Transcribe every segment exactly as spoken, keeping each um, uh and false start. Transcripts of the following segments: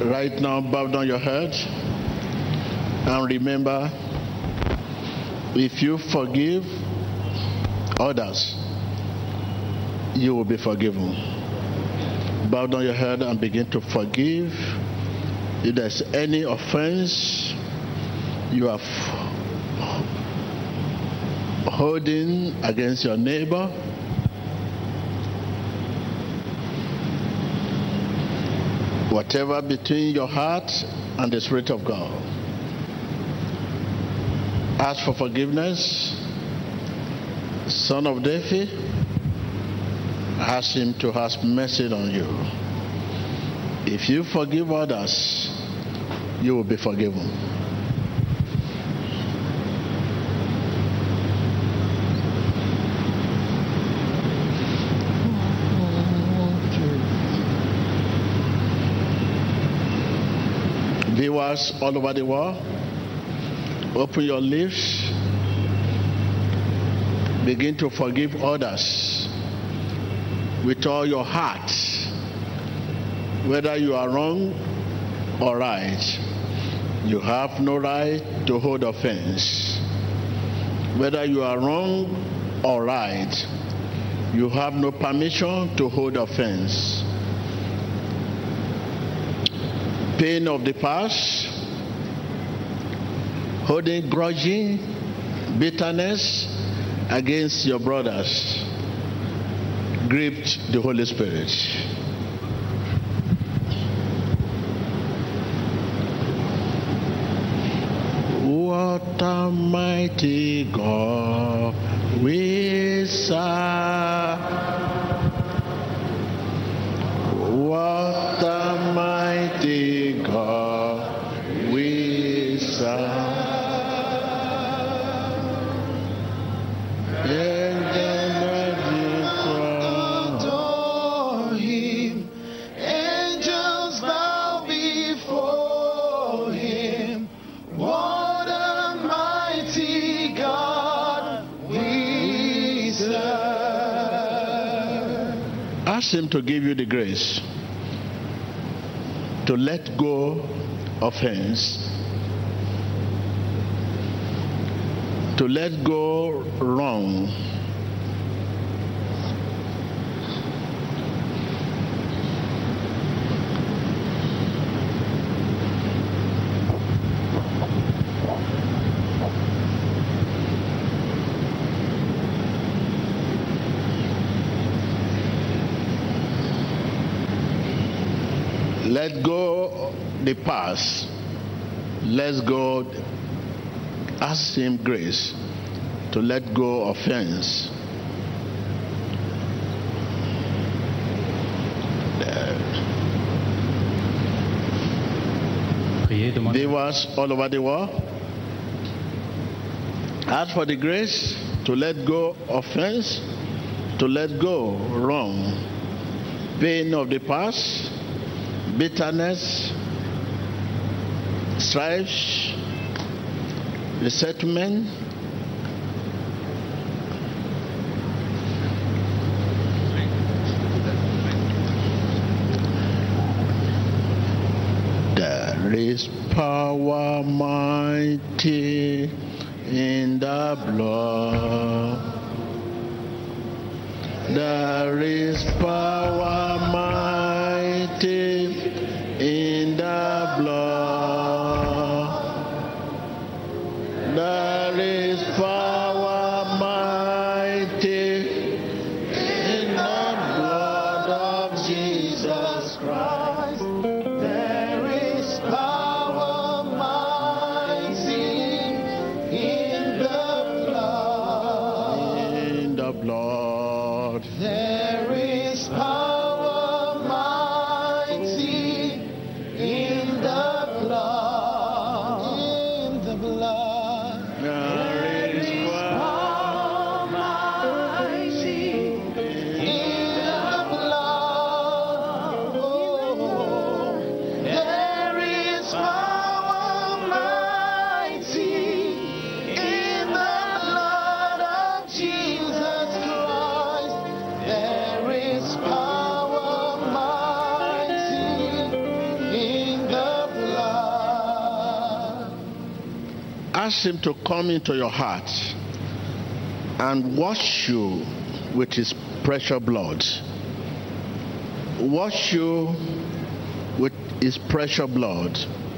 Right now, bow down your head and remember, if you forgive others, you will be forgiven. Bow down your head and begin to forgive. If there's any offense you are holding against your neighbor, whatever between your heart and the Spirit of God, ask for forgiveness. Son of David, ask him to have mercy on you. If you forgive others, you will be forgiven. Viewers all over the world, open your lips. Begin to forgive others with all your heart, whether you are wrong or right. You have no right to hold offense. Whether you are wrong or right, you have no permission to hold offense. Pain of the past, holding grudging, bitterness against your brothers, grieved the Holy Spirit. What a mighty God we serve. What a mighty God we serve. Adore him, angels bow before him. What a mighty God we serve. Ask him to give you the grace to let go of offense, to let go wrong, let go the past. Let's go. Ask him grace to let go of offense. Viewers all over the world, ask for the grace to let go of offense, to let go wrong, pain of the past, bitterness, strife, resentment, there is power mighty in the blood. There is power mighty in the blood. There is power mighty in the blood of Jesus Christ. There is power mighty in the blood. In the blood. There is power mighty in the Ask him to come into your heart and wash you with his precious blood. Wash you with his precious blood.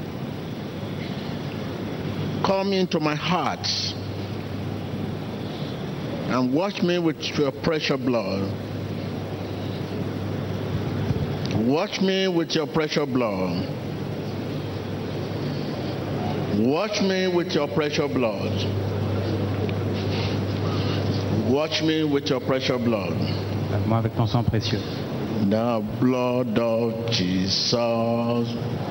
Come into my heart and wash me with your precious blood. Wash me with your precious blood. Wash me with your precious blood. Wash me with your precious blood. Lave-moi avec ton sang précieux. The blood of Jesus.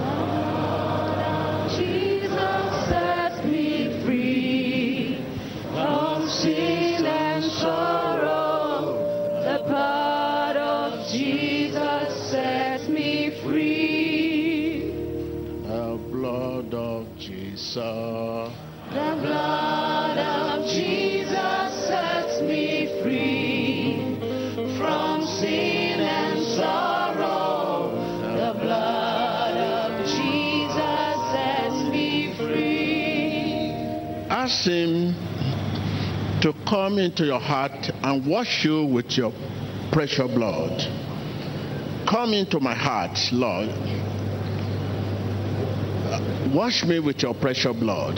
Jesus set me free from sin and sorrow. The blood of Jesus sets me free. The blood of Jesus. The blood of Jesus sets me free from sin and sorrow. The blood of Jesus sets me free. Ask him to come into your heart and wash you with your precious blood. Come into my heart, Lord. Wash me with your precious blood.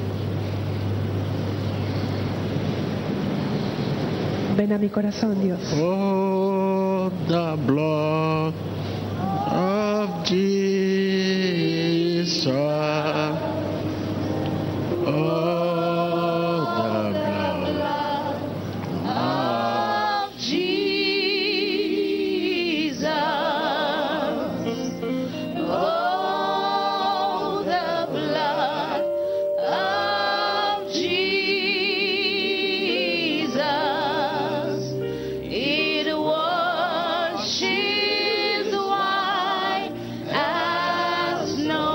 Ven a mi corazón, Dios. Oh, the blood of Jesus. Oh, the blood of Jesus. Oh, the blood of Jesus. It washes white as snow.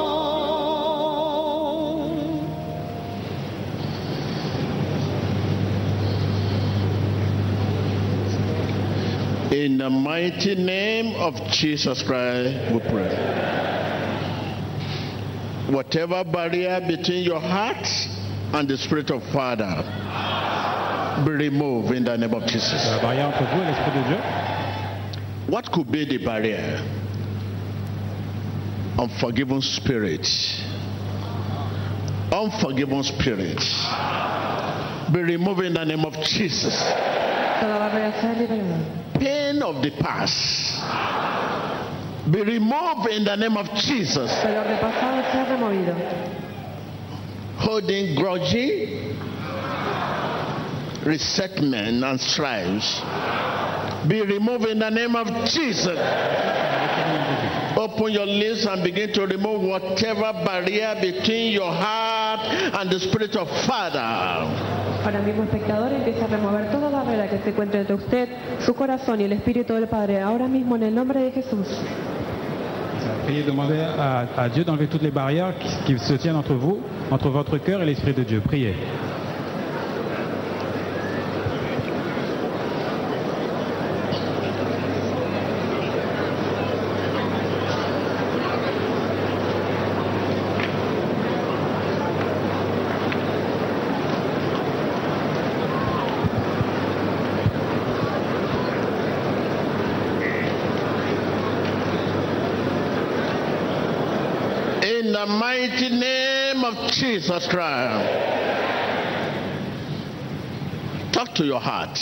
In the mighty name of Jesus Christ, we pray. Whatever barrier between your heart and the Spirit of Father, be removed in the name of Jesus. La barrière entre vous et l'Esprit de Dieu. What could be the barrier? Unforgiven spirit. Unforgiven spirit. Be removed in the name of Jesus. Toda barrera sea liberada. Pain of the past. Be removed in the name of Jesus. Dolor de pasado sea removido. Holding grudging, resentment and strifes. Be removed in the name of Jesus. Open your lips and begin to remove whatever barrier between your heart and the Spirit of Father. Ahora mismo, espectador, empieza a remover toda barrera que se encuentre entre usted, su corazón y el Espíritu del Padre. Ahora mismo, en el nombre de Jesús. Priez, demandez à, à Dieu d'enlever toutes les barrières qui, qui se tiennent entre vous, entre votre cœur et l'Esprit de Dieu. Priez. In the mighty name of Jesus Christ. Talk to your heart.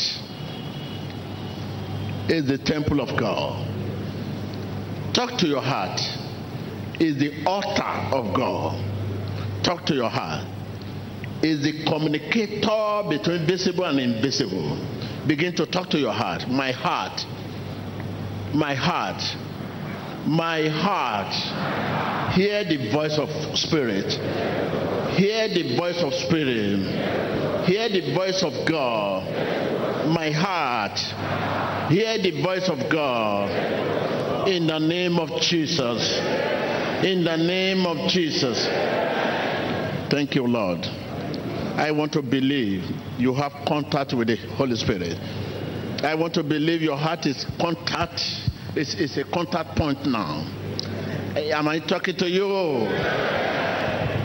It's the temple of God. Talk to your heart. It's the altar of God. Talk to your heart. It's the communicator between visible and invisible. Begin to talk to your heart. My heart. My heart. My heart. Hear the voice of Spirit. Hear the voice of Spirit. Hear the voice of God. My heart. Hear the voice of God. In the name of Jesus. In the name of Jesus. Thank you, Lord. I want to believe you have contact with the Holy Spirit. I want to believe your heart is contact. It's, it's a contact point now. Am I talking to you?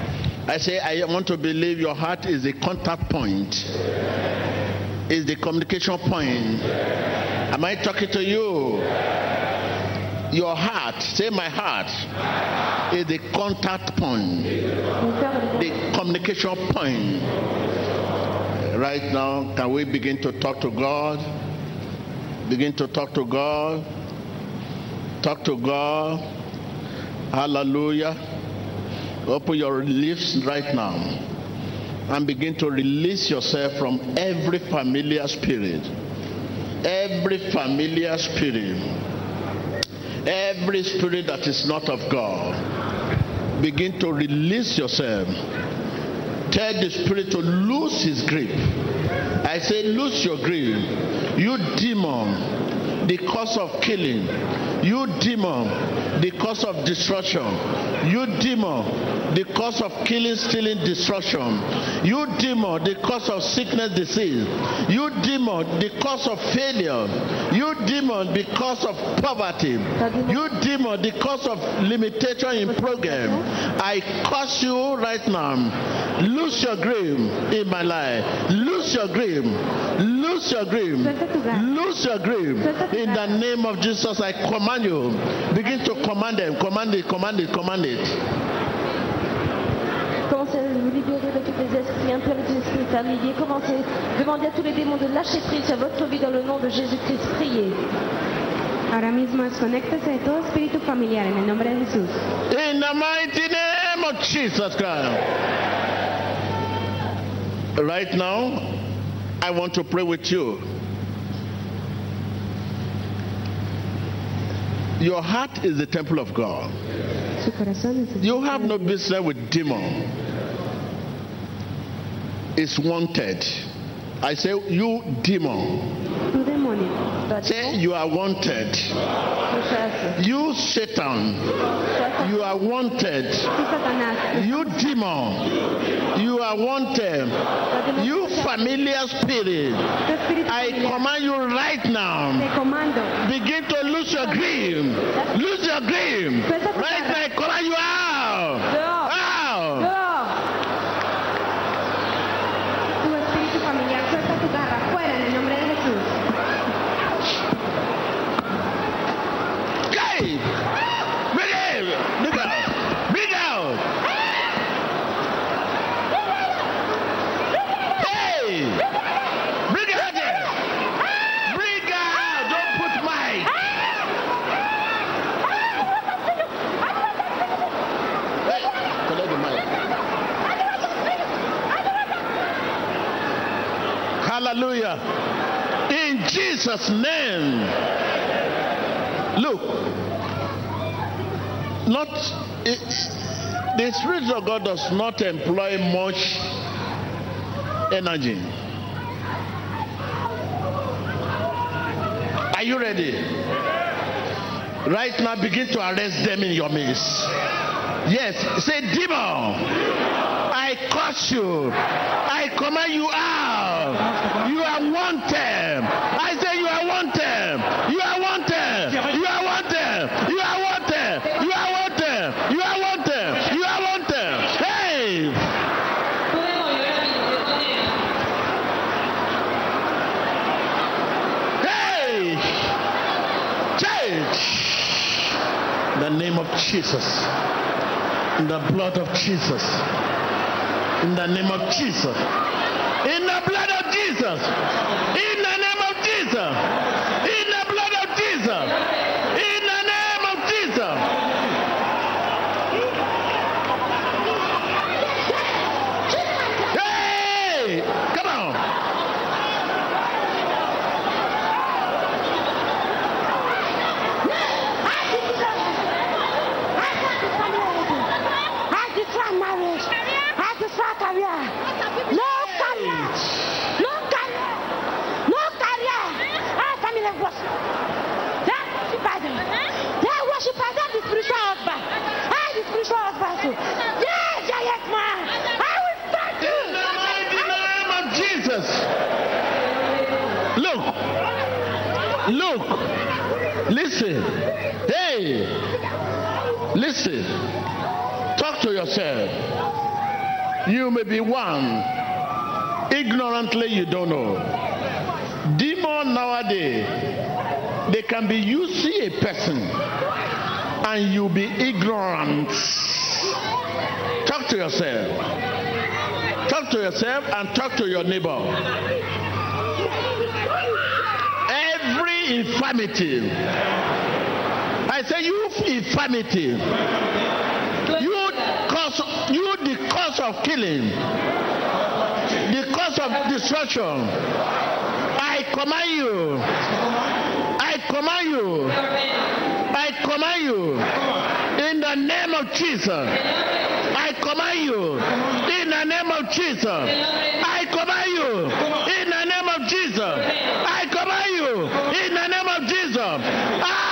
I say, I want to believe your heart is the contact point, is the communication point. Am I talking to you? Your heart, say my heart, is the contact point, the communication point. Right now, can we begin to talk to God? Begin to talk to God. Talk to God. Hallelujah. Open your lips right now and begin to release yourself from every familiar spirit. Every familiar spirit. Every spirit that is not of God. Begin to release yourself. Tell the spirit to lose his grip. I say lose your grip. You demon, the cause of killing. You demon, the cause of destruction. You demon, the cause of killing, stealing, destruction. You demon, the cause of sickness, disease. You demon, the cause of failure. You demon, the cause of poverty. You demon, the cause of limitation in program. I curse you right now. Lose your grip in my life. Lose your grip. Lose your grip. Lose your grip. In the name of Jesus, I command you. Begin to command them. Command it, command it, command it. Commencez à vous libérer de tous les esprits impurs et des esprits familiers. Commencez à demander à tous les démons de lâcher prise sur votre vie dans le nom de Jésus-Christ. Priez. Ahora mismo desconéctese de todo espíritu familiar en el nombre de Jesús. In the mighty name of Jesus Christ. Right now, I want to pray with you. Your heart is the temple of God. Su corazón es el You have no business with demon. It's wanted. I say, you demon. tu demonio. Say, you are wanted. You Satan. You are wanted. Tu Satanás. You demon. You are wanted. You familiar spirit. Tu espíritu I familiar. command you right now. Te comando. Begin to lose your grip. Lose your grip. Right now, I command you out. Dehors. Out. Dehors. Tu espíritu familiar, suelta tu garra fuera en el nombre de Jesús. Okay. Bring it. Bring out. Bring out. Hey. Bring it out there. Bring out. Don't put mic. Hey. Collect the mic. Hallelujah. In Jesus' name. Look. Not it, the Spirit of God does not employ much energy. Are you ready? Right now, begin to arrest them in your midst. Yes, say, demon, I curse you. I command you out. You are wanted. I say you are wanted. You are wanted. You are wanted. You are wanted. You are wanted. You are wanted. You are wanted. Hey! Hey! Change! In the name of Jesus. In the blood of Jesus. In the name of Jesus. In the blood of Jesus. In the name of Jesus. In the blood of Jesus. In the name of Jesus. Hey! Come on. In the mighty name of Jesus. Look. Look. Listen. Hey. Listen. Talk to yourself. You may be one. Ignorantly, you don't know. Demon nowadays, they can be, you see a person and you be ignorant. Talk to yourself. Talk to yourself and talk to your neighbor. Every infirmity, I say you infirmity, you cause, you the cause of killing, the cause of destruction. I command you. I command you. I command you. In the name of Jesus. I command you. In the name of Jesus. I command you. In the name of Jesus. I command you. In the name of Jesus. Ah!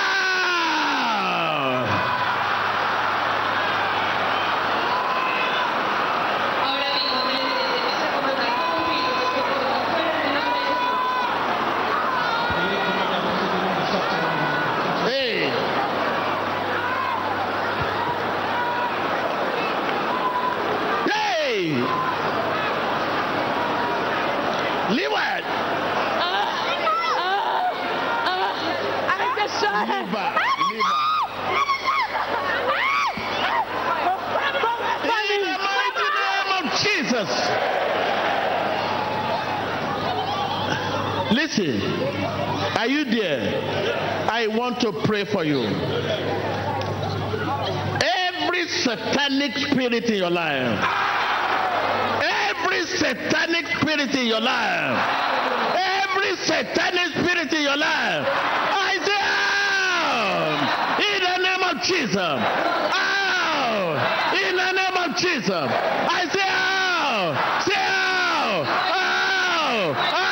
Listen, are you there? I want to pray for you. Every satanic spirit in your life, every satanic spirit in your life, every satanic spirit in your life, I say out in the name of Jesus. Out in the name of Jesus. I say out. Say out. Out. Out.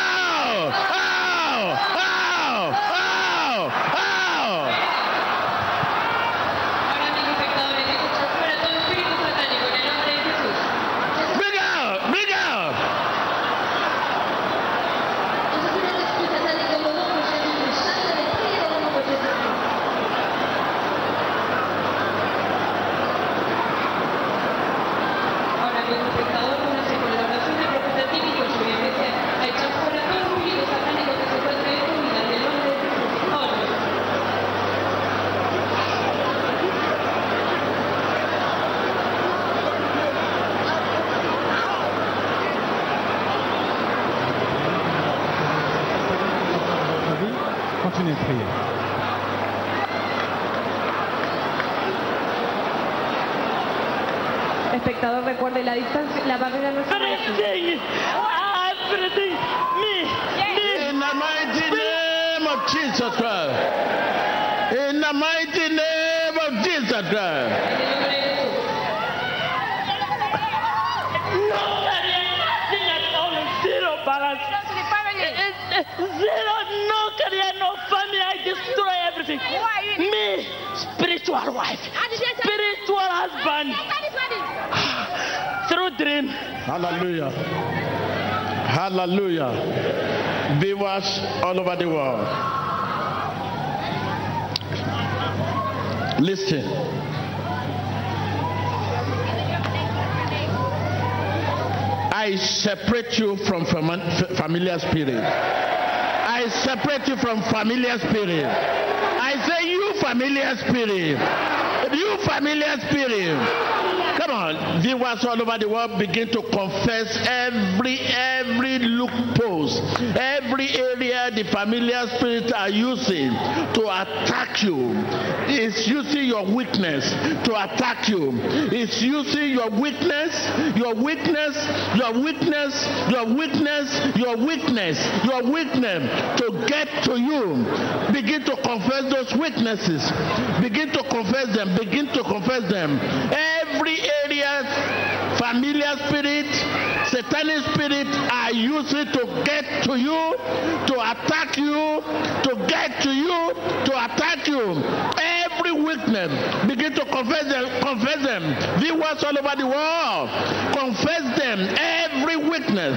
Continuez de prier. Espectador, recuerde la distancia, la barrera no es Everything, everything, me, me. In the mighty name of Jesus Christ. In the mighty name of Jesus Christ. No career, nothing at all, zero balance. It- it- Zero, no career, no family. I destroy everything. Me, spiritual wife, spiritual husband. Through dream. Hallelujah. Hallelujah. Viewers all over the world. Listen. I separate you from fam- familiar spirit. I separate you from familiar spirit. I say you familiar spirit. You familiar spirit. Come on, viewers all over the world, begin to confess every every loophole, every area the familiar spirits are using to attack you. It's using your weakness to attack you. It's using your weakness, your weakness, your weakness, your weakness, your weakness, your weakness to get to you. Begin to confess those weaknesses. Begin to confess them. Begin to confess them. Every area, familiar spirit, satanic spirit are using to get to you, to attack you, to get to you, to attack you. Every weakness, begin to confess them. Confess them. Viewers all over the world, confess them. Every weakness.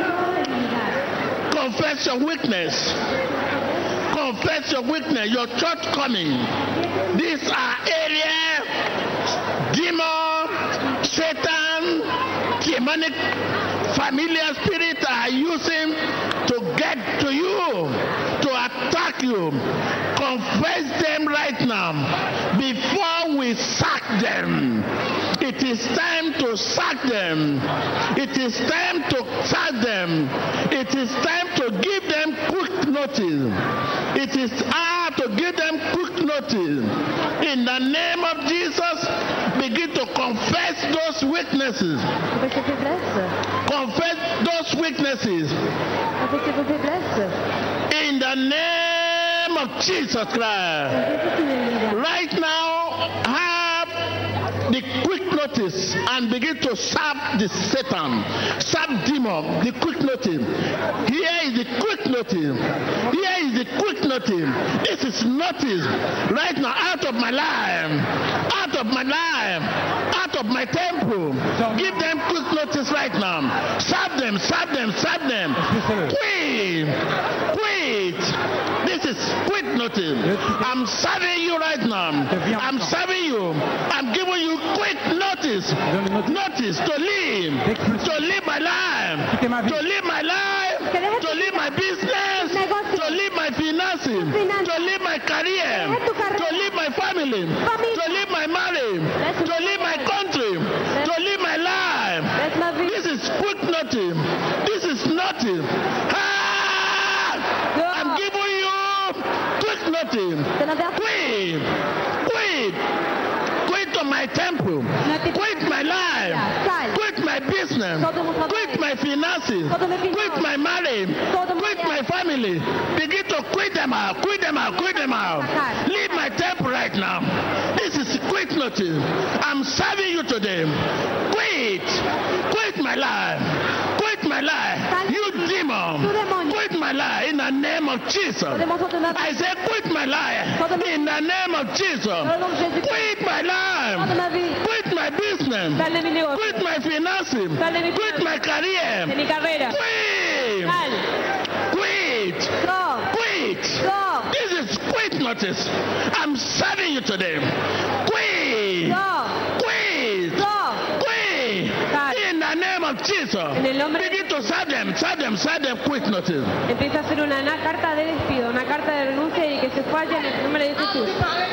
Confess your weakness. Confess your weakness, your shortcoming. These are areas demon, Satan, demonic familiar spirits are using to get to you, to attack you, confess them right now before we sack them. It is time to sack them. It is time to sack them. It is time to give them quick notice. It is time to give them quick notice. In the name of Jesus, begin to confess those weaknesses. Avec ses faiblesses. Confess those weaknesses. Avec vos faiblesses. In the name of Jesus Christ. Right now, have the quick notice and begin to serve the Satan, serve demon, the quick notice. Here is the quick notice. Here is the quick notice. This is notice right now out of my life, out of my life, out of my temple. Give them quick notice right now. Serve them, serve them, serve them. Quit, quit. This is quick notice. I'm serving you right now. I'm serving you. I'm giving you quick notice. Notice to live. To live my life. To live my life. To live my business. To live my finances. To live my career. To live my family. To live my marriage. To live my country. To live my life. This is quick notice. This is notice. Ah! I'm giving you quick notice. Quit. Quit. Quit on my temple. Quit my life. Quit my business. Quit my finances. Quit my marriage. Quit my family. Begin to quit them out. Quit them out. Quit them out. Leave my temple right now. This is quick notice. I'm serving you today. Quit. Quit my life. Quit my life. You demon. Quit my life in the name of Jesus. I say quit my life in the name of Jesus. Quit my life. Quit my business. Quit my finances. Quit my career. Quit. Quit. Quit. This is quit notice. I'm serving you today. Quit. Quit. Quit. In the name of Jesus. Begin to serve them. Serve them. Serve them. Quick notice. Empieza a hacer una, una carta de despido, una carta de renuncia y que se vaya en el nombre de Jesús.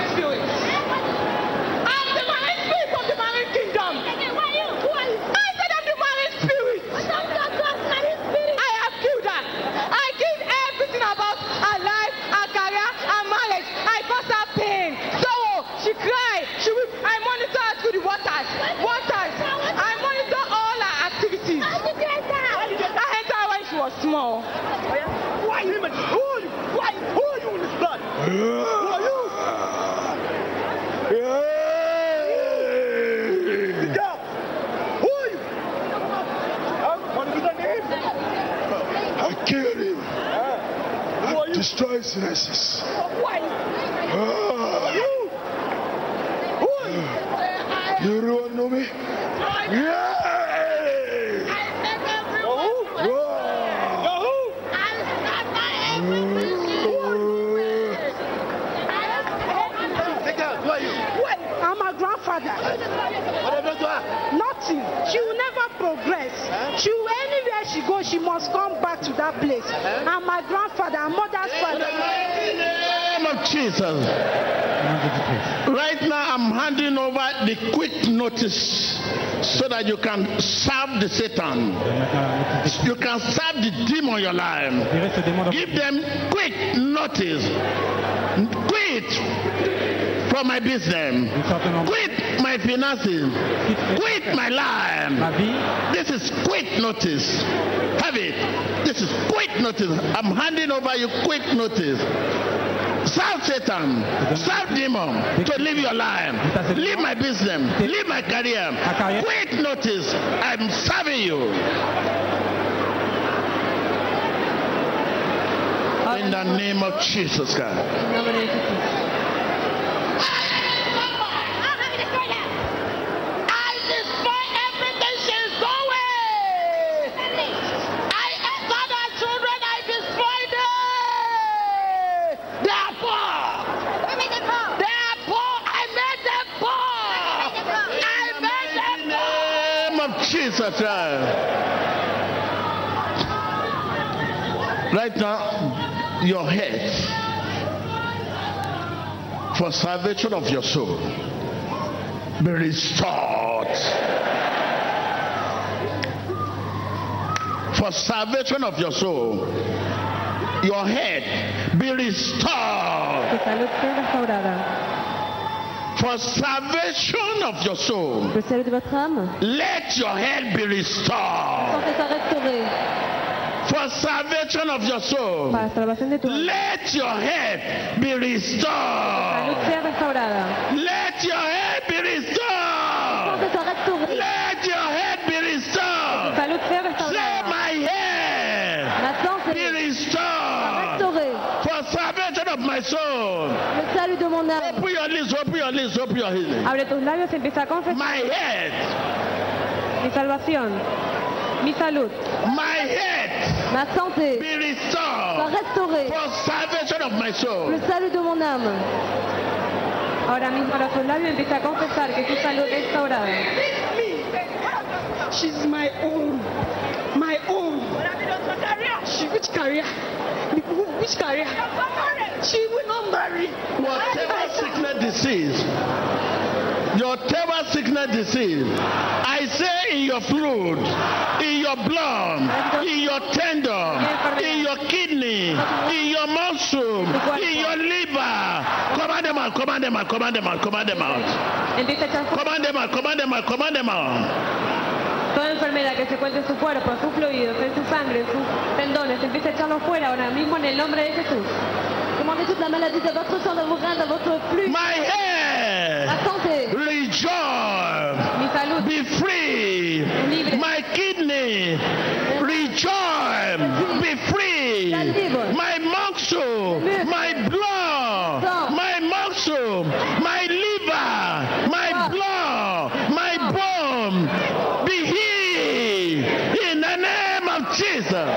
Small. Why him? Who are you? Why? Who are you in this blood? Who are you? Sit down. Who are you? Huh? What is your name? I killed him. Huh? Who I are you? destroyed Genesis. Why? Ah. Who are you? Who are you? You don't know me? Yeah. Nothing. She will never progress. Huh? She will, anywhere she goes, she must come back to that place. Huh? And my grandfather, and mother's father. In the name of Jesus. Right now, I'm handing over the quick notice so that you can serve the Satan. You can serve the demon in your life. Give them quick notice. Quit from my business. Quit my finances. Quit my life. This is quick notice. Have it. This is quick notice. I'm handing over you quick notice. Serve Satan, serve demon to live your life, live my business, live my career. Quick notice, I'm serving you. In the name of Jesus Christ. Jesus' name. Right now, your head, for salvation of your soul, be restored. For salvation of your soul, your head be restored. Tu salud sea restaurada. For salvation of your soul, Le salut de votre âme. let your head be restored. Santé soit restaurée. For salvation of your soul, Para salvación de tu alma. let your head be Salud restored. sea restaurada. Let your head be restored. Santé soit restaurée. Let your head be restored. Salud sea Say, restaurada. my head Ma be santé restored. restaurée. For salvation of my soul. Le salut de mon âme. Open your lips, open your lips, open your lips. Abre tus labios y empieza a confesar. My head, Mi salvación. Mi salud. my head Ma santé be soit restored. restaurée. For salvation of my soul. Le salut de mon âme. Ahora mismo abra tus labios y empieza a confesar que tu salud es restaurada. She's my own. My own. She, which career? Which career? She will not marry. Whatever sickness, disease, whatever sickness, disease, I say in your fluid, in your blood, in your tendon, in your kidney, in your muscle, in your liver, command them out, command them out, command them out, command them out, Empieza a echar fuera command them out, command them out, command them out. toda enfermedad que se encuentre en su cuerpo, en sus fluidos, en su sangre, en sus tendones. Empieza a echarlo fuera ahora mismo en el nombre de Jesús. Commandez toute la maladie de votre sang, de vos reins, de votre flux. My Ma head, santé. rejoice, Mi salud. be free. My kidney, rejoice, be free. My muscle, my blood, my muscle, my liver, my blood, my bone, be healed in the name of Jesus.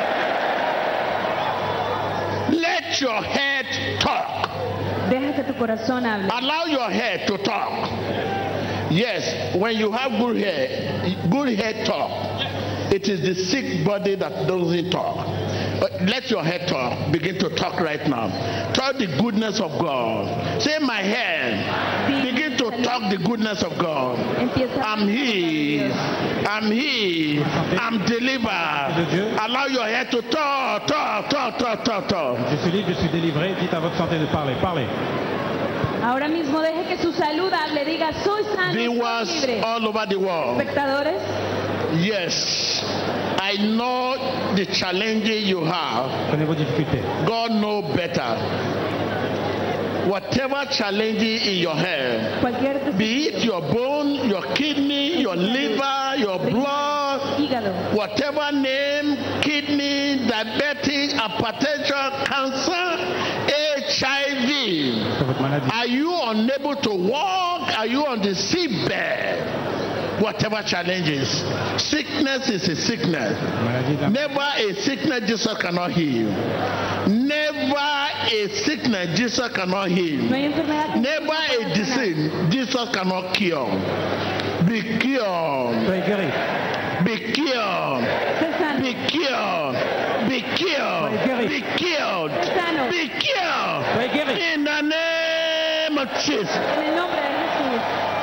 Let your head talk. Deja que tu corazón hable. Allow your head to talk. Yes, when you have good hair, good head talk. It is the sick body that doesn't talk. But let your head talk. Begin to talk right now. Talk the goodness of God. Say, my head. Begin to talk the goodness of God. I'm healed. I'm healed. I'm delivered. Allow your head to talk, talk, talk, talk, talk, talk. Je suis libre, je suis délivré. Dites à votre santé de parler. Parlez. Ahora mismo deje que su salud hable. Diga, soy sano, soy Viewers libre. all over the world. Espectadores, Yes, I know the challenges you have. Prenez vos difficultés. God knows better. Whatever challenges in your head, cualquier be it your bone, your kidney, your liver, your blood, hígado, whatever name, kidney, diabetic, hypertension, cancer, H I V. Sur votre maladie. Are you unable to walk? Are you on the sick bed? Whatever challenges, sickness is a sickness. Maladie de la- Never a sickness Jesus cannot heal. Never a sickness Jesus cannot no heal. hay enfermedad que Never a disease Jesus cannot cure. Be cured. Soyez guéris. Be cured. Sé sano, Be cured. Be cured. Be cured. Be cured. Soyez guéris. In the name of Jesus. en el nombre de Jesús.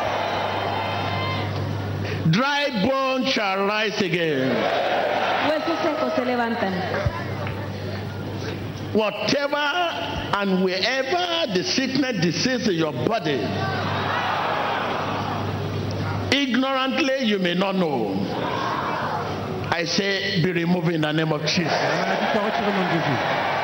Dry bones shall rise again. Huesos secos se levantan. Whatever and wherever the sickness, disease in your body, ignorantly you may not know. I say, be removed in the name of Jesus. La maladie soit retirée au nom de Jésus.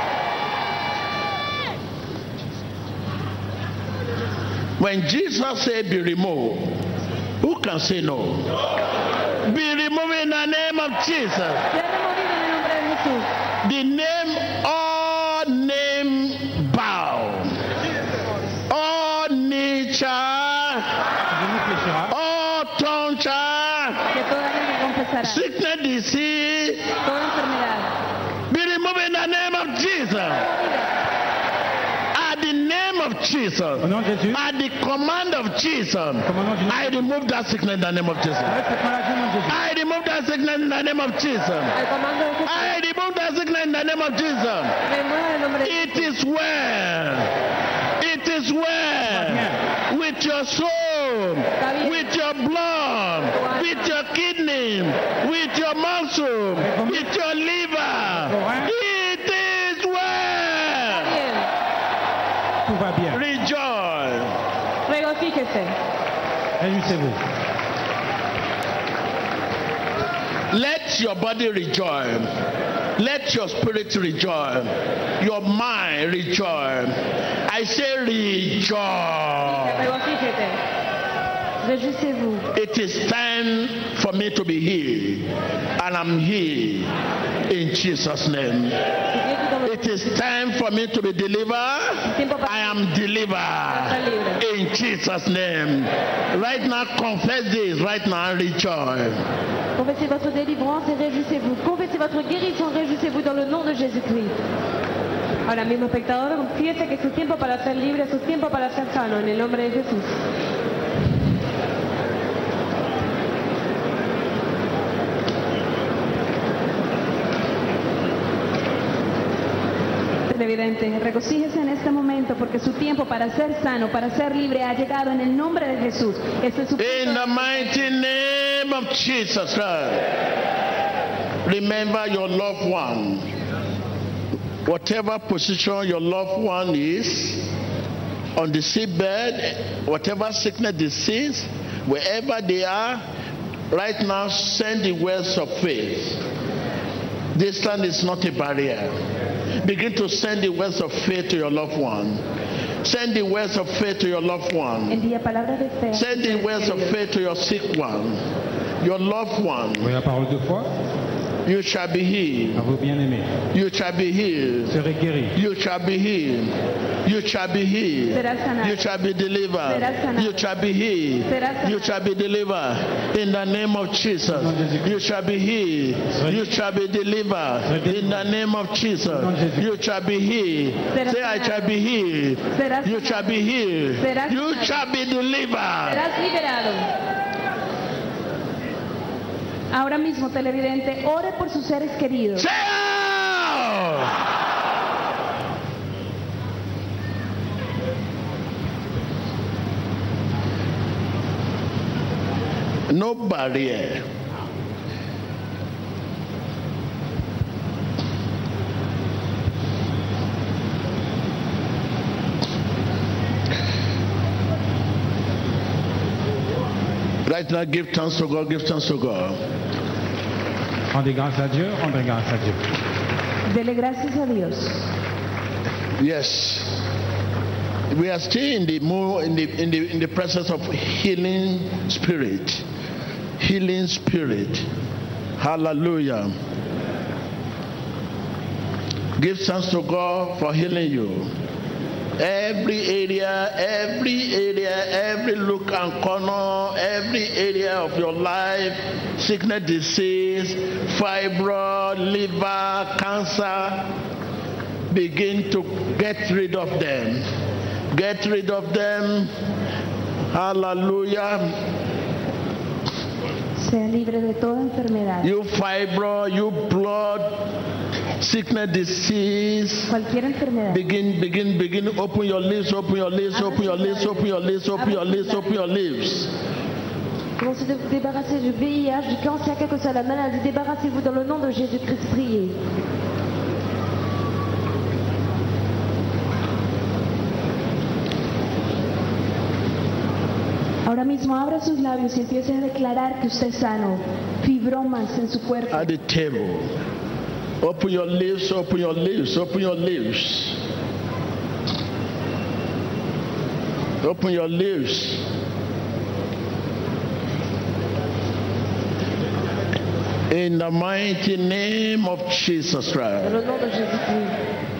When Jesus said, be removed, who can say no? Be removed in the name of Jesus. Sea removido en el nombre de Jesús. The name, all name bow. All nature, Je nous fléchira. all tongue shall, Que toda lengua confesará. sickness, disease, Toda enfermedad. be removed in the name of Jesus. At the name of Jesus. Jesus, Au nom de Jésus, at the command of Jesus, commandement du nom I remove that sickness in the name of Jesus. Arrête cette maladie au nom de Jésus. I remove that sickness in the name of Jesus. Al comando de Jesús. I remove that sickness in the name of Jesus. Remueva el nombre de It is well. It is well with your soul, with your blood, with your kidney, with your muscle, with your liver. It is well. Bien. Tout va bien. Rejoice. Regocíjese. Réjouissez-vous. Let your body rejoice. Let your spirit rejoice. Your mind rejoice. I say rejoice. Regocíjete. Réjouissez-vous. It is time for me to be healed. And I'm healed in Jesus' name. It is time for me to be delivered. I am delivered in Jesus' name. Right now, confess this. Right now, rejoice. Confessez votre délivrance et réjouissez-vous. Confessez votre guérison, réjouissez-vous dans le nom de Jésus-Christ. Ahora mismo, espectador, confiese que es su tiempo para ser libre, es su tiempo para ser sano, en el nombre de Jesús. Televidente, regocíjese en este momento porque su tiempo para ser sano, para ser libre ha llegado en el nombre de Jesús. Este es su In the mighty name of Jesus Christ. Remember your loved one. Whatever position your loved one is, on the sick bed, whatever sickness, disease, wherever they are, right now send the words of faith. Distance is not a barrier. Begin to send the words of faith to your loved one. Send the words of faith to your loved one. Envía palabras de fe. Send the words of faith to your sick one, your loved one. Oui, la parole de foi You shall be healed. à vos bien-aimés. You shall be healed. Serez guéris. You shall be healed. You shall be healed. Serás sanado. You shall be delivered. Serás sanado. You shall be healed. Serás sanado. You shall be delivered. In the name of Jesus. You shall be healed. You shall be delivered. In the name of Jesus. You shall be healed. Say, I shall be healed. Serás You shall be healed. Serás You sanado. shall be delivered. Serás liberado. Ahora mismo, televidente, ore por sus seres queridos. Say, "Oh!" No barrier. Right now, give thanks to God, give thanks to God. Rendez grâce à Dieu, rendez grâce à Dieu. Dele gracias a Dios. Yes. We are still in the more in the in the in the presence of healing spirit. Healing spirit. Hallelujah. Give thanks to God for healing you. Every area, every area, every look and corner, every area of your life, sickness, disease, fibroid, liver, cancer, begin to get rid of them. Get rid of them. Hallelujah. Sea libre de toda enfermedad. You fibroid, you blood, sickness, disease. Cualquier enfermedad. Begin, begin, begin. Open your lips, open your lips, open your lips, open your lips, open your lips, open your lips. Commencez de vous débarrasser du V I H, du cancer, quelle que soit la maladie. Débarrassez-vous dans le nom de Jésus-Christ. Priez. Ahora mismo abra sus labios y empiece a declarar que usted es sano. Fibromas en su cuerpo. At the table. Open your lips, open your lips, open your lips. Open your lips. In the mighty name of Jesus Dans Christ. le nom de Jésus-Christ.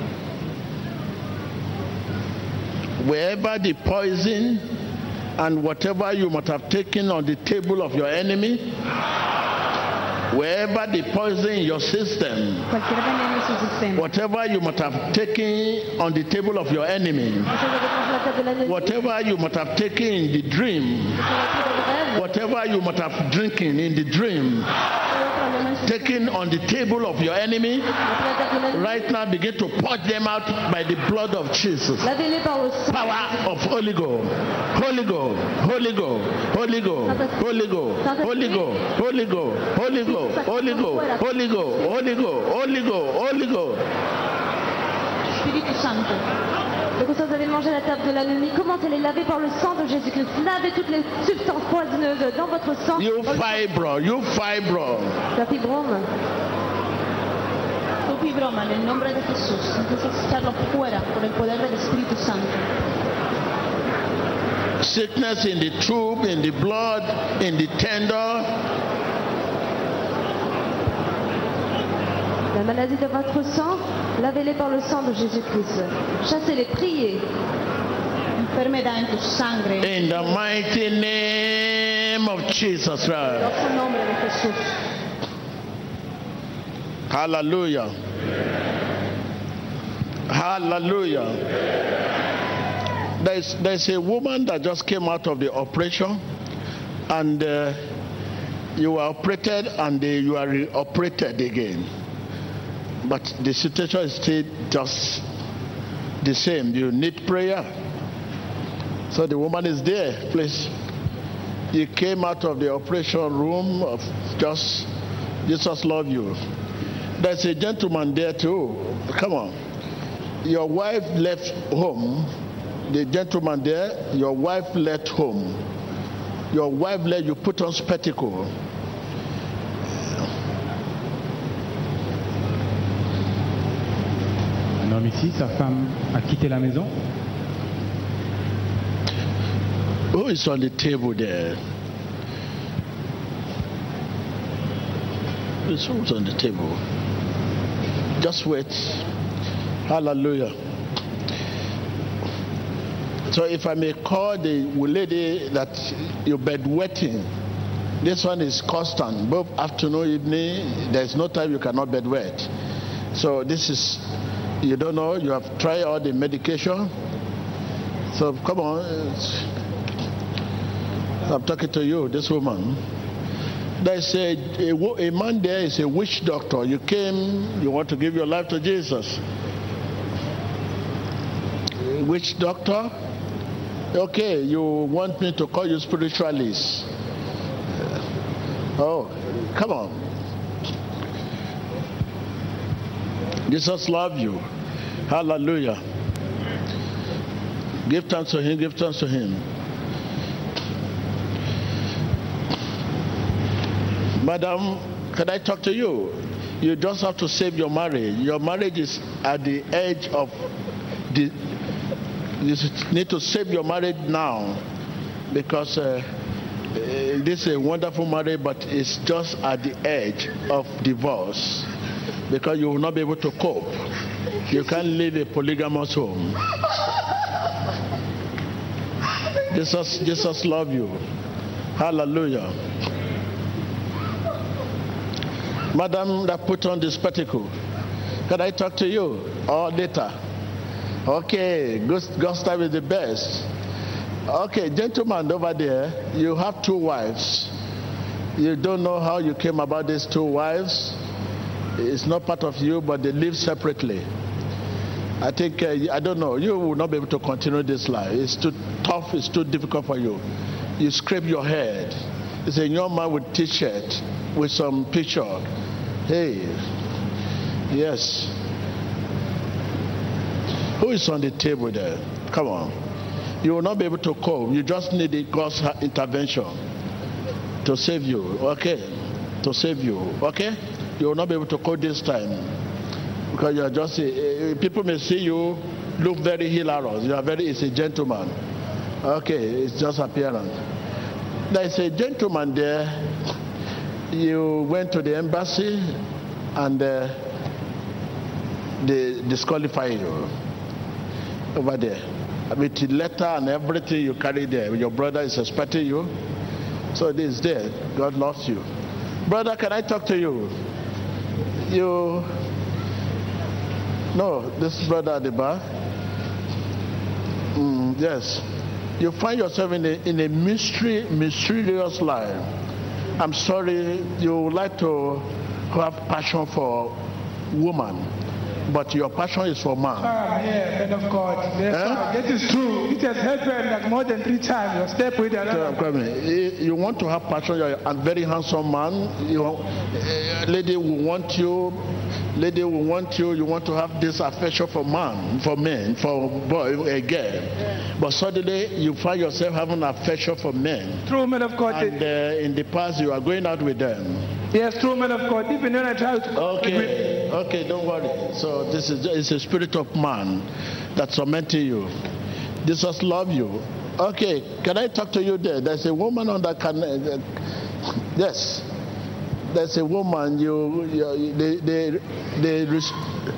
Wherever the poison and whatever you might have taken on the table of your enemy, Wherever the poison in your system, cualquier veneno en su sistema, whatever you might have taken on the table of your enemy, whatever you might have taken in the dream, whatever you might have drinking in the dream, taken on the table of your enemy, right now begin to purge them out by the blood of Jesus. Power of Holy Ghost, Holy Ghost, Holy Ghost, Holy Ghost, Holy Ghost, Holy Ghost, Holy Ghost, Holy Ghost, Holy Ghost, Holy Ghost, Holy Ghost, Holy Ghost, Holy Ghost. Spirito Santo. Donc quand vous allez manger la table de la nuit, comment elle est lavée par le sang de Jésus-Christ. Lavez toutes les substances poisonneuses dans votre sang. You fibro, you fibro. La fibrome. Tu fibroma, en el nombre de Jesús, empieza a echarlo fuera por el poder del Espíritu Santo. Sickness in the tube, in the blood, in the tender. La maladie de votre sang, lavez-les par le sang de Jésus-Christ. Chassez-les, priez. Enfermedad en tu sangre. In the mighty name of Jesus Christ. En nombre de Jesús. Hallelujah. Hallelujah. There's, there's a woman that just came out of the operation, and uh, you were operated and uh, you are re-operated again. But the situation is still just the same. You need prayer. So the woman is there, please. You came out of the operation room of just, Jesus love you. There's a gentleman there too. Come on. Your wife left home. The gentleman there, your wife left home. Your wife let you put on spectacle. Un homme ici, sa femme a quitté la maison. Who is on the table there? Who's on the table? Just wait. Hallelujah. So if I may call the lady that you bedwetting, this one is constant, both afternoon, evening. There's no time you cannot bedwet. So this is, you don't know, you have tried all the medication. So come on, I'm talking to you, this woman. There's a, a, a man there is a witch doctor. You came, you want to give your life to Jesus. Witch doctor? Okay, you want me to call you spiritualist. Oh, come on. Jesus loves you. Hallelujah. Give thanks to him, give thanks to him. Madam, can I talk to you? You just have to save your marriage. Your marriage is at the edge of the, you need to save your marriage now, because uh, this is a wonderful marriage, but it's just at the edge of divorce, because you will not be able to cope. You can't live a polygamous home. Jesus, Jesus love you. Hallelujah. Madam that put on the spectacle, can I talk to you or later? Okay, God's time is the best. Okay, gentleman over there, you have two wives. You don't know how you came about these two wives. It's not part of you, but they live separately. I think, uh, I don't know, you will not be able to continue this life. It's too tough, it's too difficult for you. You scrape your head. It's a young man with t-shirt, with some picture. Hey, yes. Who is on the table there? Come on. You will not be able to cope. You just need God's intervention to save you, okay? To save you, okay? You will not be able to cope this time, because you are just, uh, people may see you look very hilarious. You are very, it's a gentleman. Okay, it's just appearance. There is a gentleman there. You went to the embassy and uh, they disqualify you over there. With the letter and everything you carry there, your brother is expecting you. So it is there. God loves you. Brother, can I talk to you? You, no, this is brother at the bar. Mm, yes. You find yourself in a, in a mystery, mysterious life. I'm sorry, you would like to have passion for woman, but your passion is for man. Ah, yeah, man of God. Yes, Eh? That is true. It has happened like more than three times. You step with the So, other. come here. You want to have passion, you're a very handsome man. You, a lady will want you. Lady will want you. You want to have this affection for man, for men, for boy, a girl. But suddenly you find yourself having affection for men. True, man of God. And uh, in the past, you are going out with them. Yes, true, man of God. Even when I try to. Okay, okay, don't worry. So this is it's a spirit of man that's tormenting you. Jesus love you. Okay, can I talk to you there? There's a woman on that can. Uh, yes, there's a woman. You, you they they they, res-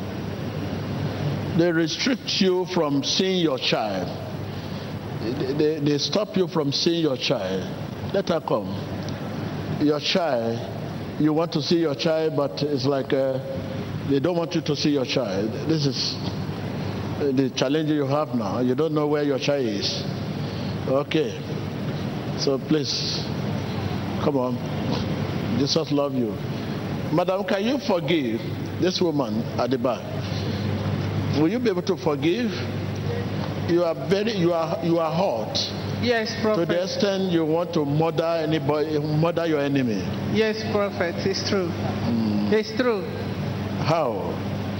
they restrict you from seeing your child. They, they, they stop you from seeing your child. Let her come. Your child. You want to see your child, but it's like uh, they don't want you to see your child. This is uh, the challenge you have now. You don't know where your child is. Okay. So please, come on. Jesus love you. Madam, can you forgive this woman at the back? Will you be able to forgive? You are very, you are, you are hot. Yes, To prophet. the extent you want to murder anybody, murder your enemy. Yes, prophet. It's true. It's true. How?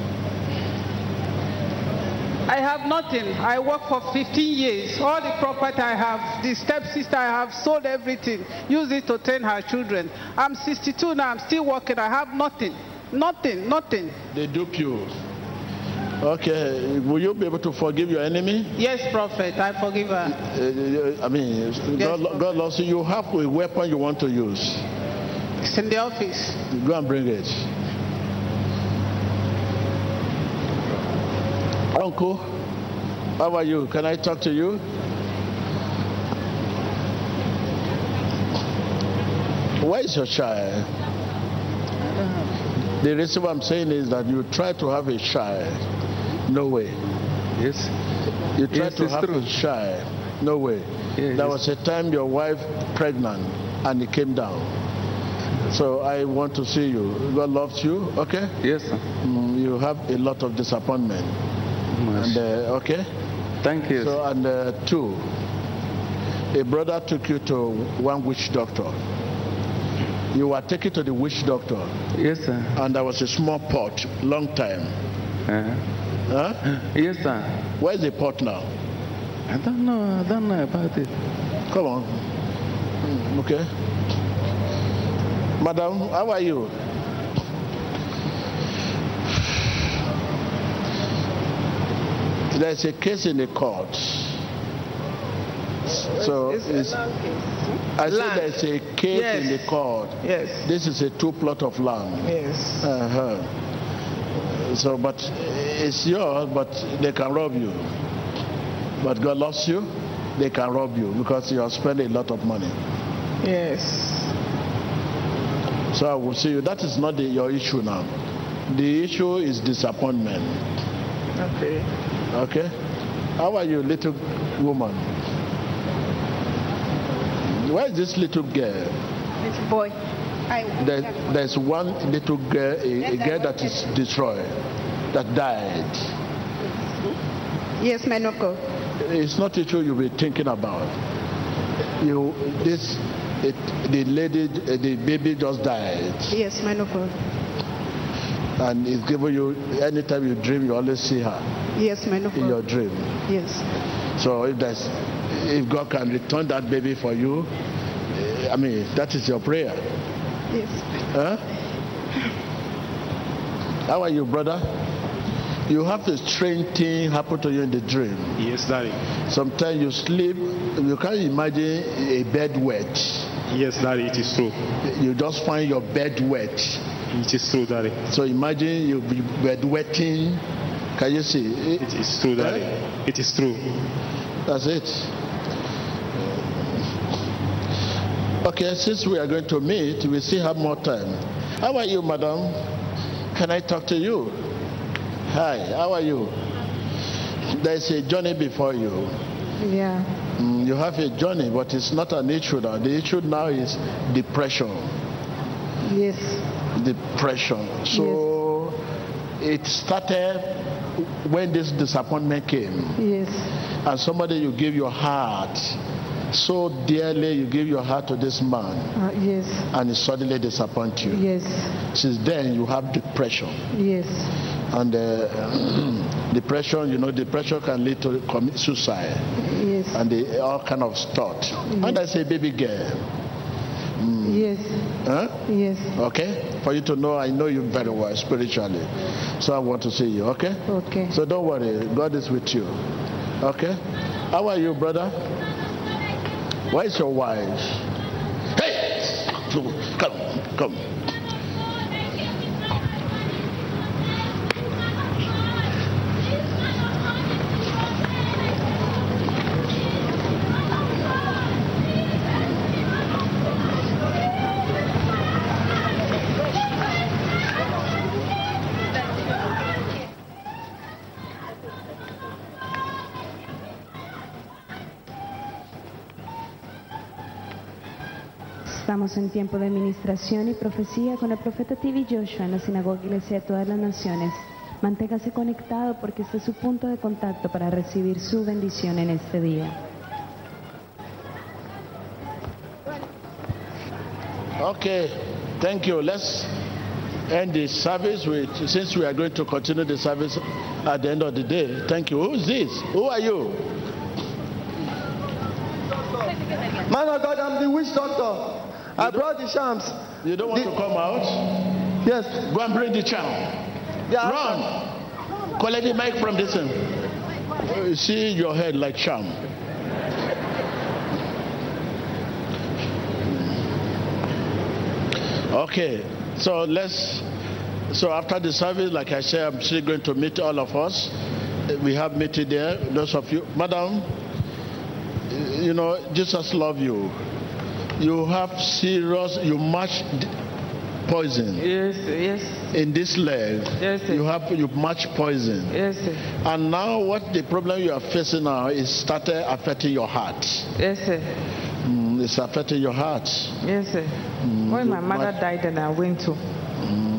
I have nothing. I work for fifteen years. All the property I have, the stepsister I have, sold everything. Use it to train her children. I'm sixty-two now. I'm still working. I have nothing. Nothing. Nothing. They dupe you. Okay, will you be able to forgive your enemy? Yes, prophet. I forgive her. Uh, I mean, God, God loves you. You have a weapon you want to use. It's in the office. Go and bring it. Uncle, how are you? Can I talk to you? Where is your child? The reason I'm saying is that you try to have a child. No way. Yes. You tried Yes, to it's have true. a child. No way. Yes, there yes. was a time your wife pregnant and it came down. So I want to see you. God loves you, okay? Yes, sir. Mm, you have a lot of disappointment. And uh, okay? Thank you. So and uh, two, a brother took you to one witch doctor. You were taken to the witch doctor. Yes, sir. And there was a small pot, long time. Uh-huh. Huh? Yes, sir. Where's the pot now? I don't know. I don't know about it. Come on. Mm, okay. Madam, how are you? There's a case in the court. So it's, I said there's a case Yes. in the court. Yes. This is a two plot of land. Yes. Uh-huh. So, but it's yours, but they can rob you. But God loves you, they can rob you because you are spending a lot of money. Yes. So I will see you. That is not the, your issue now. The issue is disappointment. Okay. Okay? How are you, little woman? Where is this little girl? Little boy. I, There, there's one little girl, a, a girl that is destroyed, that died. yes, man of God. It's not issue you'll be thinking about. You, this, it, the lady, the baby just died. Yes, man of God. And it's given you, anytime you dream, you always see her Yes, man of in your God. dream. Yes. So if there's, if God can return that baby for you, eh, I mean, that is your prayer. Yes. Huh? How are you, brother? You have a strange thing happen to you in the dream. Yes, Daddy. Sometimes you sleep, you can't imagine a bed wet. Yes, Daddy, it is true. You just find your bed wet. It is true, Daddy. So imagine you be bed wetting. Can you see? It is true, Daddy. Eh? It is true. That's it. Okay, since we are going to meet, we still have more time. How are you, madam? Can I talk to you? Hi, how are you? There's a journey before you. Yeah. Mm, you have a journey, but it's not an issue now. The issue now is depression. Yes. Depression. So yes. It started when this disappointment came. Yes. And somebody you give your heart so dearly, you give your heart to this man. Uh, yes. And he suddenly disappoints you. Yes. Since then, you have depression. Yes. And uh, depression, you know, depression can lead to commit suicide. Yes. And the, all kind of stuff. Yes. And I say, baby girl. Mm. Yes. Huh? Yes. Okay? For you to know, I know you very well spiritually. So I want to see you, okay? Okay. So don't worry, God is with you. Okay? How are you, brother? Where is your wife? Hey! Come, come. Estamos en tiempo de ministración y profecía con el profeta T V Joshua en la Sinagoga Iglesia de Todas las Naciones. Manténgase conectado porque este es su punto de contacto para recibir su bendición en este día. Okay, thank you. Let's end the service with, since we are going to continue the service at the end of the day. Thank you. Who is this? Who are you? Man of God, I'm the witch doctor. I brought the shams. You don't want the, to come out? Yes. Go and bring the charm. Yeah. Run. Collect the mic from this one. You see your head like charm. Okay. So let's, so after the service, like I said, I'm still going to meet all of us. We have meeting there. Those of you, madam, you know, Jesus loves you. You have serious, you match poison. Yes, yes. In this leg, yes, sir. you have you match poison. Yes, sir. And now, what the problem you are facing now is started affecting your heart. Yes, sir. Mm, it's affecting your heart. Yes, sir. Mm, when my mother match, died, and I went to. Mm,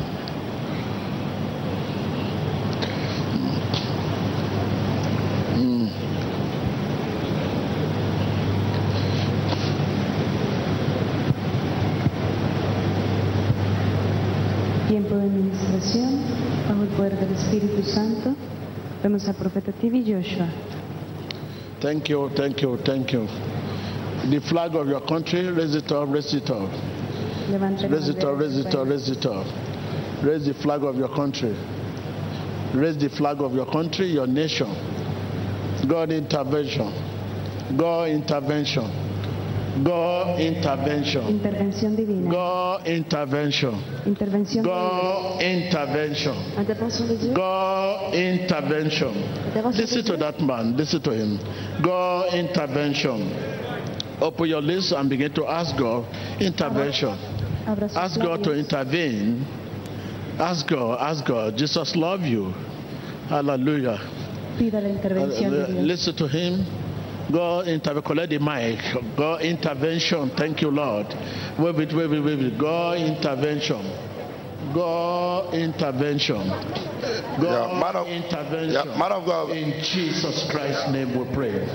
Tiempo de administración, bajo el poder del Espíritu Santo, vemos al profeta T V Joshua. Thank you, thank you, thank you. The flag of your country, raise it up, raise it up. Raise it up, raise it up, raise it up. Raise the flag of your country. Raise the flag of your country, your nation. God intervention. God intervention. God intervention. Intervención divina. God intervention. Intervención God intervention. God intervention. Listen to that man. Listen to him. God intervention. Open your lips and begin to ask God intervention. Ask God to intervene. Ask God. Ask God. Jesus loves you. Hallelujah. Listen to him. God intervention. Collect the mic. God intervention. Thank you, Lord. Wait, wait, wait, wait, wait. God intervention. God intervention. God yeah, man of, intervention. Yeah, man of God. In Jesus Christ's name we pray.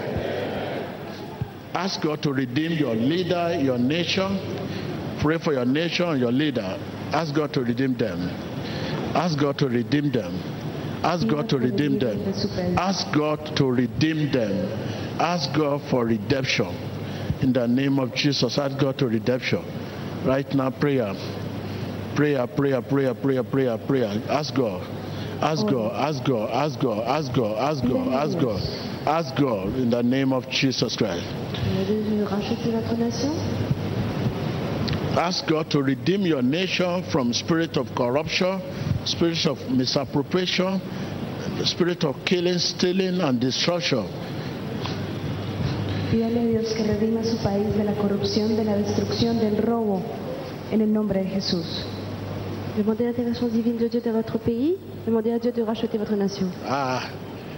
Ask God to redeem your leader, your nation. Pray for your nation and your leader. Ask God to redeem them. Ask God to redeem them. Ask God to redeem them. Ask God to redeem them. Ask God for redemption. In the name of Jesus, ask God to redemption. Right now, prayer. Prayer, prayer, prayer, prayer, prayer, prayer. Ask God. Ask God, ask God, ask God, ask God, ask God, ask God. Ask God in the name of Jesus Christ. Ask God to redeem your nation from spirit of corruption, spirit of misappropriation, spirit of killing, stealing, and destruction. Pídale a Dios que redima su país de la corrupción, de la destrucción, del robo, en el nombre de Jesús. Demandez l'intervention divine de Dieu dans votre pays. Demandez à Dieu de racheter votre nation. Ah.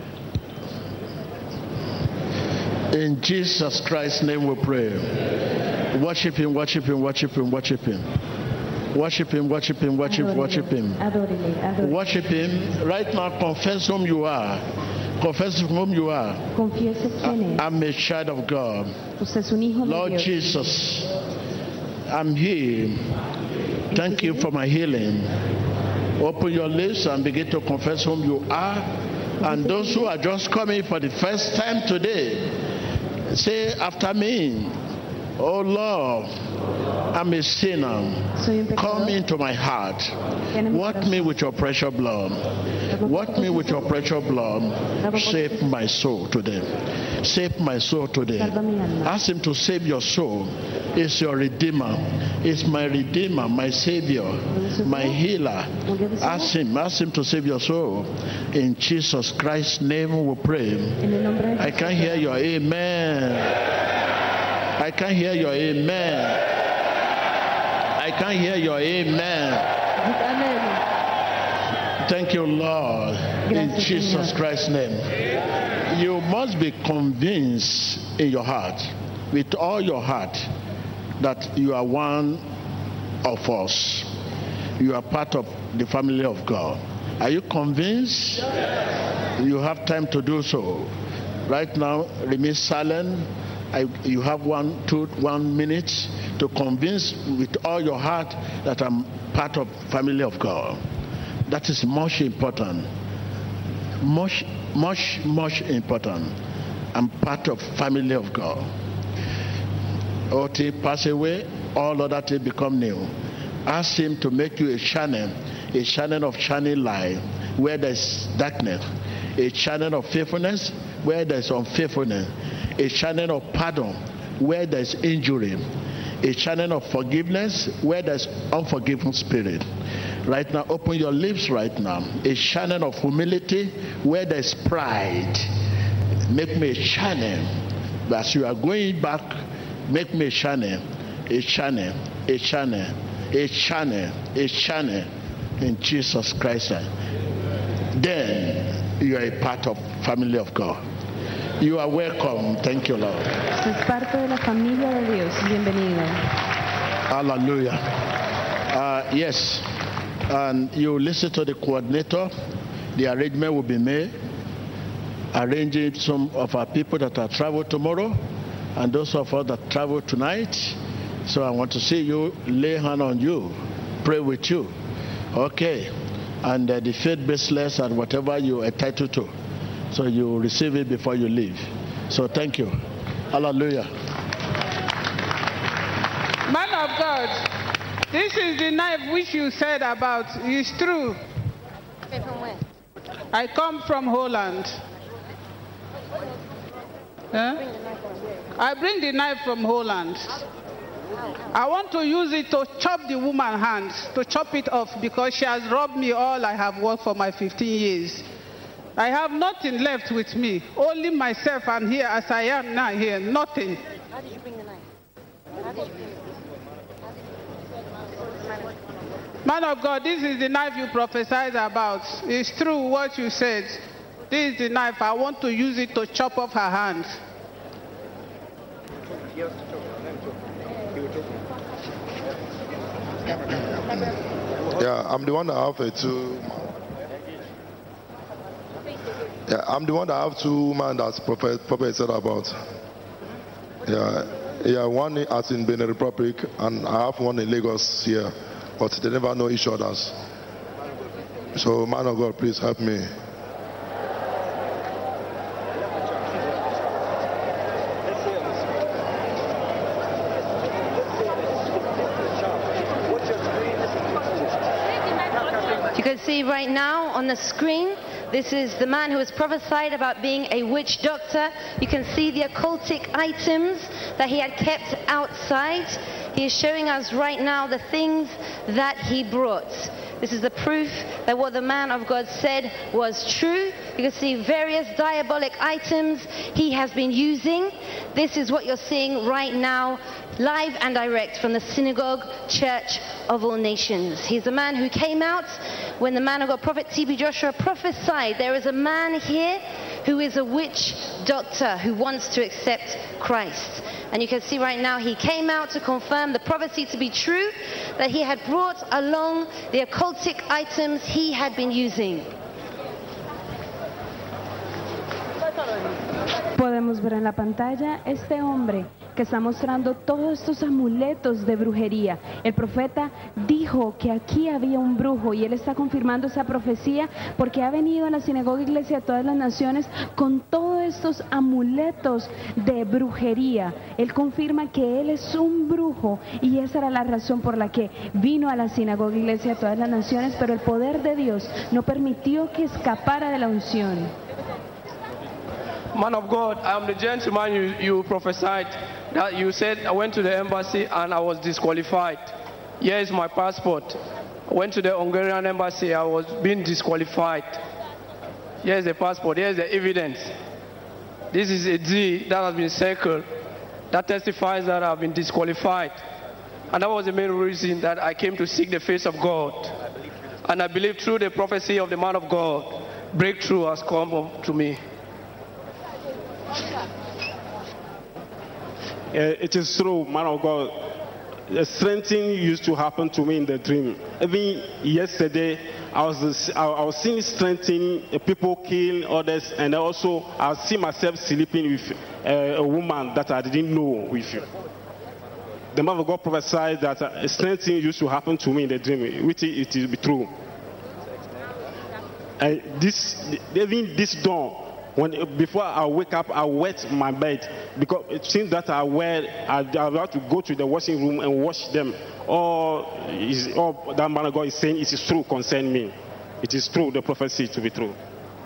In Jesus Christ's name we pray. Worship him, worship him, worship him, worship him. Worship him, worship him, worship, worship him. Adórele, adórele. Worship him. Right now, confess whom you are. Confess whom you are. Confiese quién es. I'm a child of God. Usted es un hijo de Lord Dios. Jesus, I'm here. Thank you for my healing. Open your lips and begin to confess whom you are. And those who are just coming for the first time today, say after me, oh Lord, I'm a sinner. Come into my heart. Wash me with your precious blood. Wash me with your precious blood. Save my soul today. Save my soul today. Ask him to save your soul. It's your redeemer. It's my redeemer, my savior, my healer. Ask him. Ask him to save your soul. In Jesus Christ's name we pray. I can hear your amen. I can hear your amen. I can hear your amen. Thank you, Lord. In Jesus Christ's name. You must be convinced in your heart, with all your heart, that you are one of us. You are part of the family of God. Are you convinced? You have time to do so. Right now, remain silent. I, you have one, two, one minute to convince with all your heart that I'm part of family of God. That is much important. Much, much, much important. I'm part of family of God. All things pass away, all other things become new. Ask him to make you a channel, a channel of shining light where there's darkness, a channel of faithfulness where there's unfaithfulness, a channel of pardon where there's injury, a channel of forgiveness where there's unforgiving spirit. Right now, open your lips right now. A channel of humility where there's pride. Make me a channel. As you are going back, make me a channel, a channel, a channel, a channel, a channel in Jesus Christ. Then you are a part of family of God. You are welcome. Thank you, Lord. Es parte de la familia de Dios. Bienvenido. Hallelujah. Uh, yes. And you listen to the coordinator. The arrangement will be made. Arranging some of our people that are travel tomorrow and those of us that travel tonight. So I want to see you, lay hand on you, pray with you. Okay. And uh, the faith baseless and whatever you're entitled to. So you receive it before you leave. So thank you. Hallelujah. Man of God, this is the knife which you said about. It's true. I come from Holland. Huh? I bring the knife from Holland. I want to use it to chop the woman's hands, to chop it off, because she has robbed me all I have worked for my fifteen years. I have nothing left with me, only myself and here as I am now here, nothing. How did you bring the knife? How did you bring it? Man of God, this is the knife you prophesied about. It's true what you said. This is the knife. I want to use it to chop off her hands. Yeah, I'm the one that have a two. Yeah, I'm the one that have two man that's prophet, prophet said about. Yeah, yeah, one as in Benin Republic, and I have one in Lagos here, but they never know each other's. So, man of God, please help me. You can see right now on the screen, this is the man who was prophesied about being a witch doctor. You can see the occultic items that he had kept outside. He is showing us right now the things that he brought. This is the proof that what the man of God said was true. You can see various diabolic items he has been using. This is what you're seeing right now, live and direct from the Synagogue Church of All Nations. He's a man who came out when the man of God, Prophet T B Joshua, prophesied. There is a man here who is a witch doctor who wants to accept Christ. And you can see right now he came out to confirm the prophecy to be true, that he had brought along the occultic items he had been using. Podemos ver en la pantalla este hombre que está mostrando todos estos amuletos de brujería. El profeta dijo que aquí había un brujo y él está confirmando esa profecía porque ha venido a la Sinagoga Iglesia de Todas las Naciones con todos estos amuletos de brujería. Él confirma que él es un brujo y esa era la razón por la que vino a la Sinagoga Iglesia de Todas las Naciones, pero el poder de Dios no permitió que escapara de la unción. Man of God, I am the gentleman you, you prophesied that you said I went to the embassy and I was disqualified. Here is my passport. I went to the Hungarian embassy, I was being disqualified. Here is the passport, here is the evidence. This is a D that has been circled that testifies that I've been disqualified. And that was the main reason that I came to seek the face of God. And I believe through the prophecy of the man of God, breakthrough has come to me. Uh, it is true, man of God. The strengthening used to happen to me in the dream. Even yesterday, I was I was seeing strengthening, people killing others, and also I see myself sleeping with uh, a woman that I didn't know with you. The man of God prophesied that uh, strengthening used to happen to me in the dream, which it is true. And this, even this dawn, when before I wake up, I wet my bed because it seems that I wear. I, I have to go to the washing room and wash them. Or is all that man of God is saying it is true concerning me. It is true, the prophecy to be true.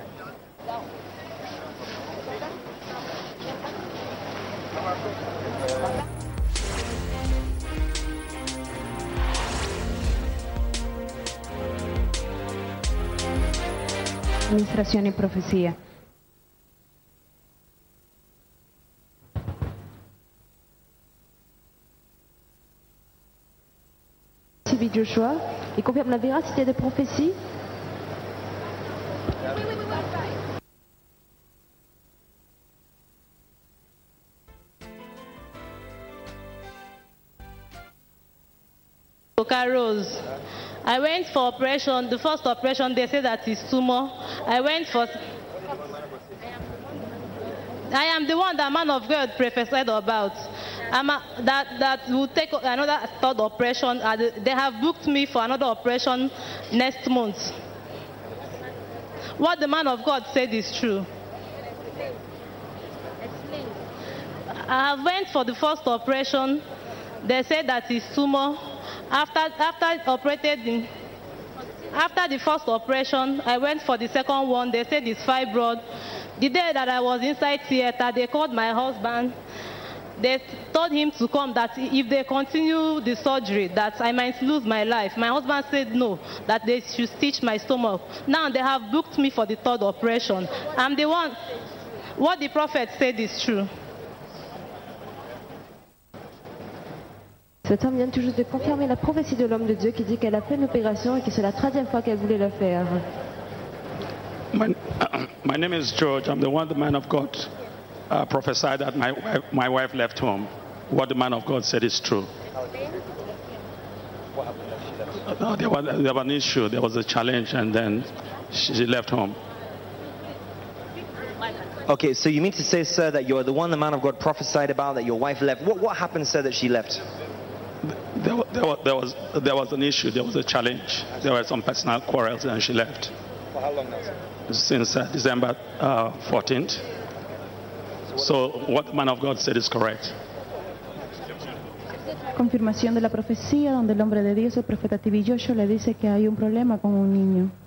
Administración y profecía. T B Joshua, il confirme la véracité des prophéties. Rose. I went for operation. The first operation, they said that is tumor. I went for. I am the one that man of God prophesied about. I'm a, that that will take another third operation. Uh, they have booked me for another operation next month. What the man of God said is true. I went for the first operation. They said that it's tumor. After after operated in, after the first operation, I went for the second one. They said it's fibroid. The day that I was inside theater, they called my husband. They told him to come, that if they continue the surgery, that I might lose my life. My husband said no, that they should stitch my stomach. Now they have booked me for the third operation. I'm the one. What the prophet said is true. Cet homme vient tout juste de confirmer la prophétie de l'homme de Dieu qui dit qu'elle a fait une opération et que c'est la troisième fois qu'elle voulait le faire. My, uh, my name is George. I'm the one, the man of God uh, prophesied that my wife, my wife left home. What the man of God said is true. No, there was, there was an issue. There was a challenge, and then she left home. Okay, so you mean to say, sir, that you're the one the man of God prophesied about, that your wife left. What, what happened, sir, that she left? There, there, was, there, was, there was an issue, there was a challenge. There were some personal quarrels and she left. For how long now, sir? Since uh, December uh, fourteenth. So what the man of God said is correct. Confirmación de la profecía donde el hombre de Dios, el profeta T B Joshua, le dice que hay un problema con un niño.